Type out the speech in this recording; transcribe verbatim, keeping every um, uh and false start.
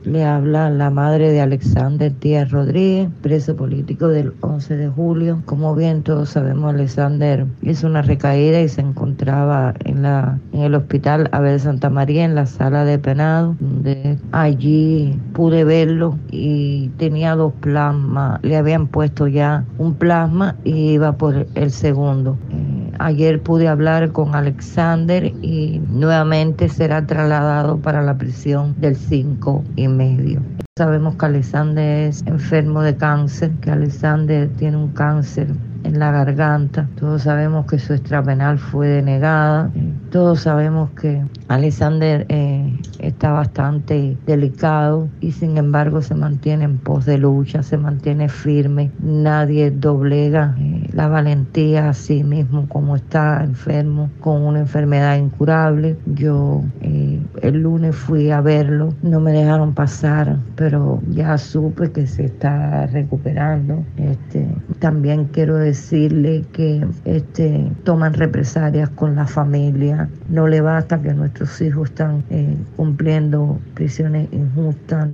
Le habla la madre de Alexander Díaz Rodríguez, preso político del once de julio. Como bien todos sabemos, Alexander hizo una recaída y se encontraba en, la, en el hospital Abel Santa María, en la sala de penado, donde allí pude verlo y tenía dos plasmas. Le habían puesto ya un plasma y iba por el segundo. Eh, ayer pude hablar con Alexander y nuevamente será trasladado para la prisión del cinco y medio. Sabemos que Alexander es enfermo de cáncer, que Alexander tiene un cáncer en la garganta. Todos sabemos que su extrapenal fue denegada. Todos sabemos que Alexander eh, está bastante delicado y sin embargo se mantiene en pos de lucha, se mantiene firme. Nadie doblega eh, la valentía a sí mismo como está enfermo con una enfermedad incurable. Yo eh, el lunes fui a verlo, no me dejaron pasar, pero ya supe que se está recuperando. Este, también quiero decirle que este, toman represalias con la familia. No le basta que nuestros hijos están eh, cumpliendo prisiones injustas.